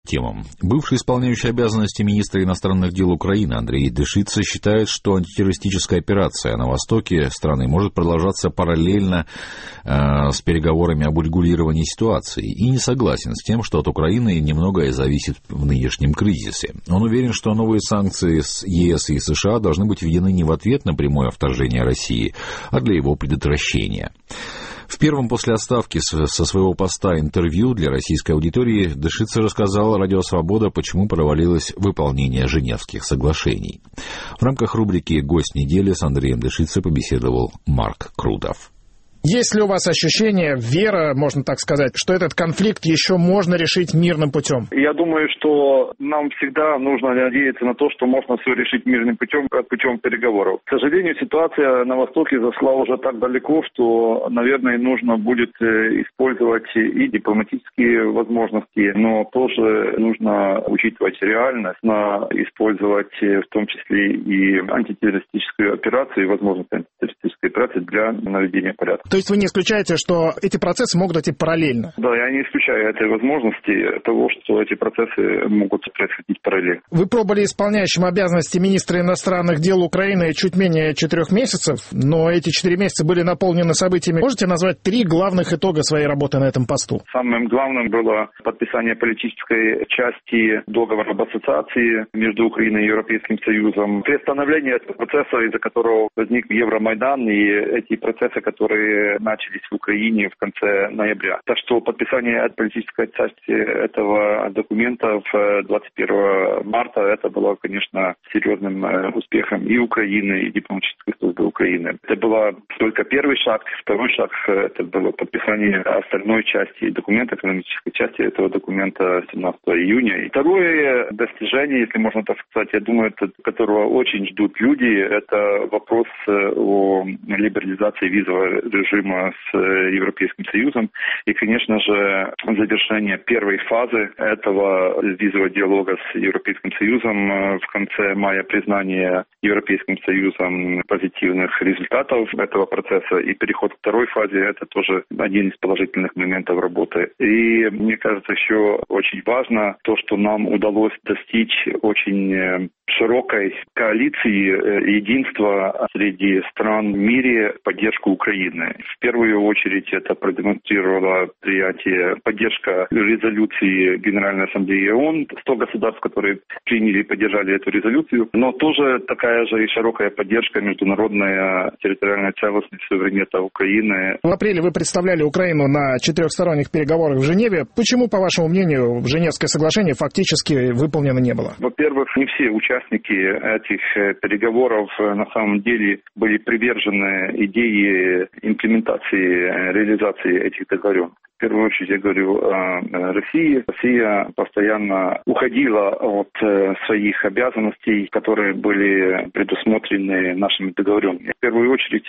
темам. Бывший исполняющий обязанности министра иностранных дел Украины Андрей Дешидзе считает, что антитеррористическая операция на востоке страны может продолжаться параллельно с переговорами об урегулировании ситуации, и не согласен с тем, что от Украины немногое зависит в нынешнем кризисе. Он уверен, что новые санкции с ЕС и США должны быть введены не в ответ на прямое вторжение России, а для его предотвращения. В первом после отставки со своего поста интервью для российской аудитории Дешидзе рассказал Радио Свобода, почему провалилось выполнение Женевских соглашений. В рамках рубрики «Гость недели» с Андреем Дешидзе побеседовал Марк Крутов. Есть ли у вас ощущение, вера, можно так сказать, что этот конфликт еще можно решить мирным путем? Я думаю, что нам всегда нужно надеяться на то, что можно все решить мирным путем, путем переговоров. К сожалению, ситуация на Востоке зашла уже так далеко, что, наверное, нужно будет использовать и дипломатические возможности, но тоже нужно учитывать реальность, использовать в том числе и антитеррористическую операцию, и возможность антитеррористической операции для наведения порядка. То есть вы не исключаете, что эти процессы могут идти параллельно? Да, я не исключаю этой возможности того, что эти процессы могут происходить параллельно. Вы пробовали исполняющим обязанности министра иностранных дел Украины чуть менее 4 месяцев, но эти 4 месяца были наполнены событиями. Можете назвать 3 главных итога своей работы на этом посту? Самым главным было подписание политической части договора об ассоциации между Украиной и Европейским Союзом, приостановление этого процесса, из-за которого возник Евромайдан, и эти процессы, которые начались в Украине в конце ноября. Так что подписание политической части этого документа в 21 марта, это было, конечно, серьезным успехом и Украины, и дипломатической службы Украины. Это был только первый шаг. Второй шаг – это было подписание остальной части документа, экономической части этого документа 17 июня. И второе достижение, если можно так сказать, я думаю, которого очень ждут люди, это вопрос о либерализации визового режима с Европейским Союзом и, конечно же, завершение первой фазы этого визового диалога с Европейским Союзом в конце мая, признание Европейским Союзом позитивных результатов этого процесса и переход к второй фазе – это тоже один из положительных моментов работы. И мне кажется, еще очень важно то, что нам удалось достичь очень широкой коалиции единства среди стран в мире в поддержку Украины. В первую очередь это продемонстрировало поддержка резолюции Генеральной Ассамблеи ООН, 100 государств, которые приняли и поддержали эту резолюцию, но тоже такая же и широкая поддержка международная территориальной целостности суверенитета Украины. В апреле вы представляли Украину на 4-сторонних переговорах в Женеве. Почему, по вашему мнению, Женевское соглашение фактически выполнено не было? Во-первых, не все участники этих переговоров на самом деле были привержены идее имплементации, реализации этих договоренностей. В первую очередь я говорю о России. Россия постоянно уходила от своих обязанностей, которые были предусмотрены нашими договоренностями. В первую очередь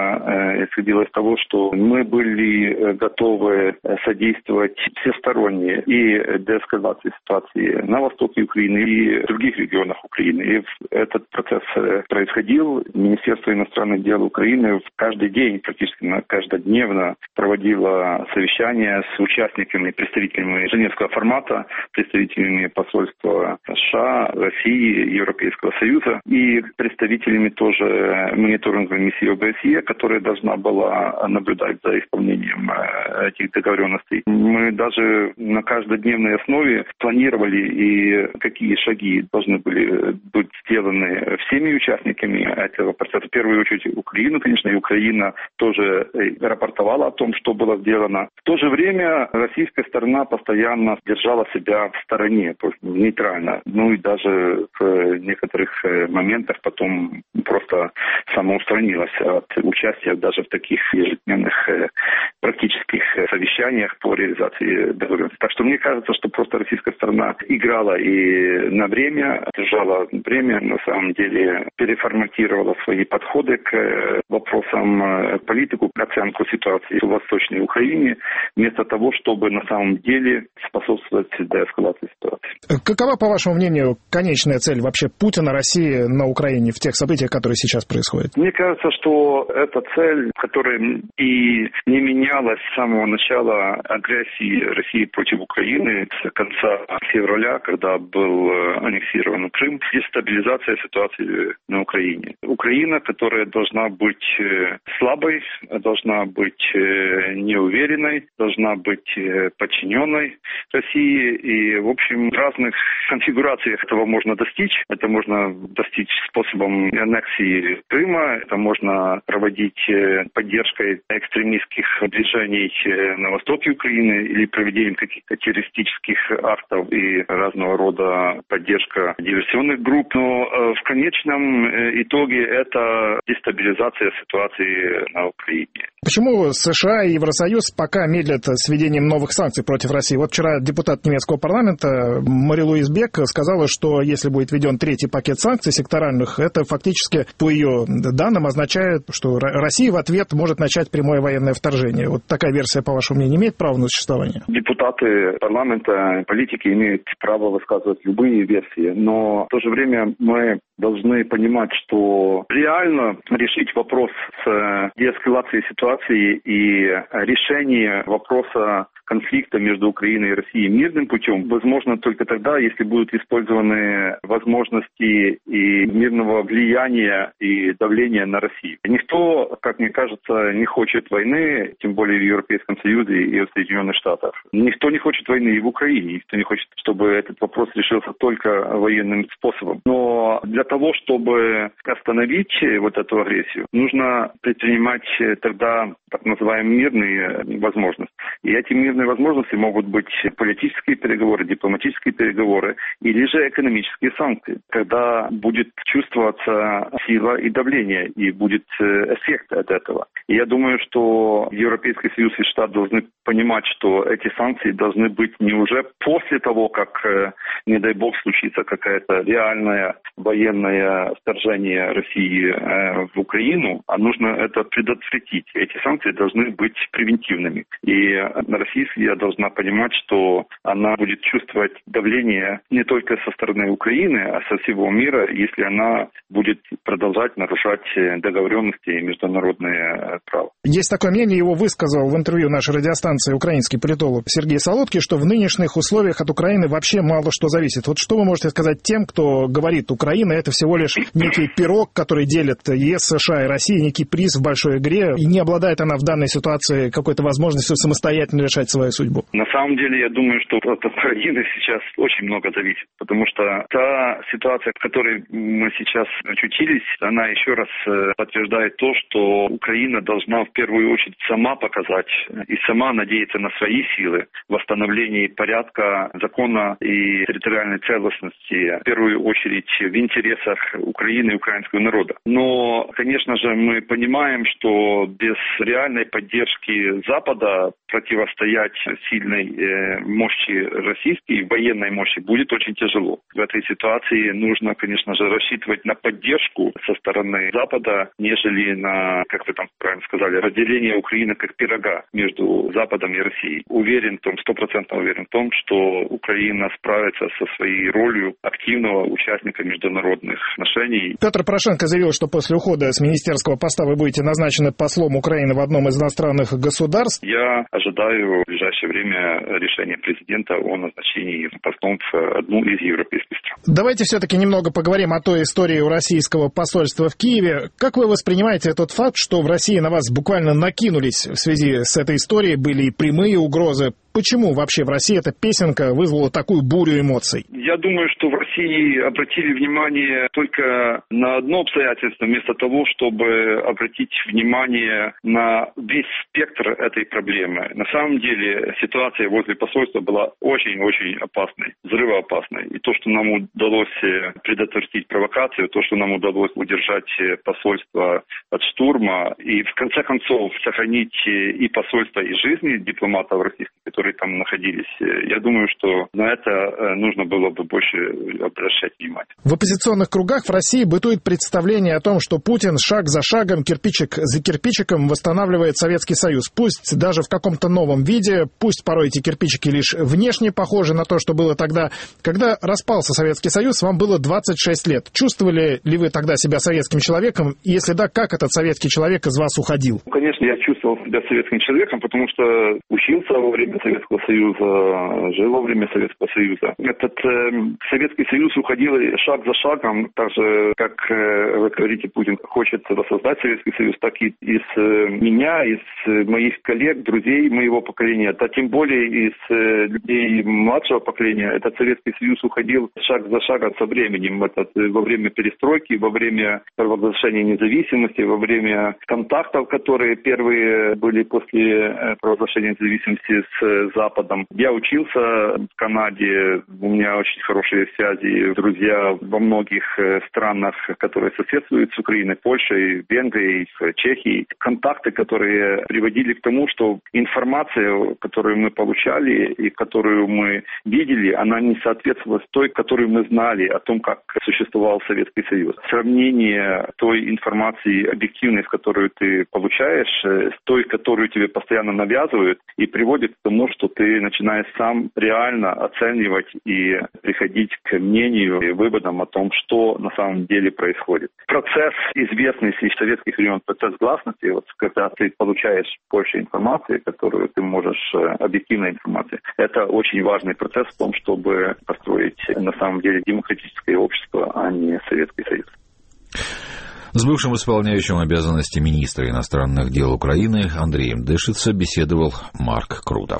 это исходило из того, что мы были готовы содействовать всесторонне и деэскалации ситуации на востоке Украины и в других регионах Украины. И этот процесс происходил. Министерство иностранных дел Украины каждый день, практически каждодневно проводило совещания с участниками, представителями Женевского формата, представителями посольства США, России, Европейского Союза и представителями тоже мониторинговой миссии ОБСЕ, которая должна была наблюдать за исполнением этих договоренностей. Мы даже на каждодневной основе планировали, и какие шаги должны были быть сделаны всеми участниками этого процесса. В первую очередь Украина, конечно, и Украина тоже рапортовала о том, что было сделано. В то же время российская сторона постоянно держала себя в стороне, нейтрально. Ну и даже в некоторых моментах потом просто самоустранилась от участия даже в таких ежедневных практических совещаниях по реализации договоренности. Так что мне кажется, что просто российская сторона играла и на время, держала время, на самом деле переформатировала свои подходы к вопросам политику, к оценку ситуации в Восточной Украине, вместо того, чтобы на самом деле способствовать деэскалации ситуации. Какова, по вашему мнению, конечная цель вообще Путина, России на Украине в тех событиях, которые сейчас происходят? Мне кажется, что эта цель, которая и не менялась с самого начала агрессии России против Украины, с конца февраля, когда был аннексирован Крым, дестабилизация ситуации на Украине. Украина, которая должна быть слабой, должна быть неуверенной, должна быть подчиненной России. И, в общем, в разных конфигурациях этого можно достичь. Это можно достичь способом аннексии Крыма, это можно проводить поддержкой экстремистских движений на востоке Украины или проведением каких-то террористических актов и разного рода поддержка диверсионных групп. Но в конечном итоге это дестабилизация ситуации на Украине. Почему США и Евросоюз пока медлят с введением новых санкций против России? Вот вчера депутат немецкого парламента Мари-Луиз Бек сказала, что если будет введен третий пакет санкций секторальных, это фактически, по ее данным, означает, что Россия в ответ может начать прямое военное вторжение. Вот такая версия, по вашему мнению, имеет право на существование? Депутаты парламента, политики имеют право высказывать любые версии, но в то же время мы должны понимать, что реально решить вопрос с деэскалацией ситуации и решение вопроса конфликта между Украиной и Россией мирным путем возможно только тогда, если будут использованы возможности и мирного влияния и давления на Россию. Никто, как мне кажется, не хочет войны, тем более в Европейском Союзе и в Соединенных Штатах. Никто не хочет войны и в Украине. Никто не хочет, чтобы этот вопрос решился только военным способом. Но для того, чтобы остановить вот эту агрессию, нужно предпринимать тогда так называемые мирные возможности. И эти мирные возможности могут быть политические переговоры, дипломатические переговоры или же экономические санкции, когда будет чувствоваться сила и давление, и будет эффект от этого. И я думаю, что Европейский Союз и Штаты должны понимать, что эти санкции должны быть не уже после того, как, не дай бог, случится какое-то реальное военное вторжение России в Украину, а нужно это предотвратить. Эти санкции должны быть превентивными. И Россия должна понимать, что она будет чувствовать давление не только со стороны Украины, а со всего мира, если она будет продолжать нарушать договоренности и международное право. Есть такое мнение, его высказал в интервью нашей радиостанции украинский политолог Сергей Солодкий, что в нынешних условиях от Украины вообще мало что зависит. Вот что вы можете сказать тем, кто говорит, Украина это всего лишь некий пирог, который делит ЕС, США и Россию, некий приз в большой игре, и не обладает она в данной ситуации какой-то возможностью самостоятельно решать свою судьбу? На самом деле, я думаю, что от Украины сейчас очень много зависит, потому что та ситуация, в которой мы сейчас очутились, она еще раз подтверждает то, что Украина должна в первую очередь сама показать и сама надеяться на свои силы в восстановлении порядка, закона и территориальной целостности, в первую очередь в интересах Украины и украинского народа. Но, конечно же, мы понимаем, что без реальной поддержки Запада противостоять сильной мощи российской, военной мощи, будет очень тяжело. В этой ситуации нужно, конечно же, рассчитывать на поддержку со стороны Запада, нежели на, как вы там правильно сказали, разделение Украины как пирога между Западом и Россией. Уверен в том, 100% уверен в том, что Украина справится со своей ролью активного участника международных отношений. Петр Порошенко заявил, что после ухода с министерского поста вы будете назначены послом Украины в одном из иностранных государств. Я ожидаю в ближайшее время решения президента о назначении послом в одну из европейских стран. Давайте все-таки немного поговорим о той истории у российского посольства в Киеве. Как вы воспринимаете тот факт, что в России на вас буквально накинулись в связи с этой историей, были и прямые угрозы? Почему вообще в России эта песенка вызвала такую бурю эмоций? Я думаю, что в России обратили внимание только на одно обстоятельство, вместо того, чтобы обратить внимание на весь спектр этой проблемы. На самом деле ситуация возле посольства была очень-очень опасной, взрывоопасной. И то, что нам удалось предотвратить провокацию, то, что нам удалось удержать посольство от штурма и в конце концов сохранить и посольство, и жизни дипломатов Российской которые там находились. Я думаю, что на это нужно было бы больше обращать внимание. В оппозиционных кругах в России бытует представление о том, что Путин шаг за шагом, кирпичик за кирпичиком восстанавливает Советский Союз. Пусть даже в каком-то новом виде, пусть порой эти кирпичики лишь внешне похожи на то, что было тогда. Когда распался Советский Союз, вам было 26 лет. Чувствовали ли вы тогда себя советским человеком? И если да, как этот советский человек из вас уходил? Конечно, я чувствовал себя советским человеком, потому что учился во время Советского Союза, жил во время Советского Союза. Этот Советский Союз уходил шаг за шагом, так же, как вы говорите, Путин хочет воссоздать Советский Союз, так и из меня, из моих коллег, друзей моего поколения, да тем более из людей младшего поколения, этот Советский Союз уходил шаг за шагом со временем. Во время перестройки, во время провозглашения независимости, во время контактов, которые первые были после провозглашения независимости с Западом. Я учился в Канаде, у меня очень хорошие связи, друзья во многих странах, которые соседствуют с Украиной, Польшей, Венгрией, Чехией. Контакты, которые приводили к тому, что информация, которую мы получали и которую мы видели, она не соответствовала той, которую мы знали о том, как существовал Советский Союз. Сравнение той информации объективной, которую ты получаешь, с той, которую тебе постоянно навязывают, и приводит к тому, что ты начинаешь сам реально оценивать и приходить к мнению и выводам о том, что на самом деле происходит. Процесс известный с советских времен, процесс гласности, вот, когда ты получаешь больше информации, которую ты можешь, объективной информации, это очень важный процесс в том, чтобы построить на самом деле демократическое общество, а не Советский Союз. С бывшим исполняющим обязанности министра иностранных дел Украины Андреем Дышица беседовал Марк Крутов.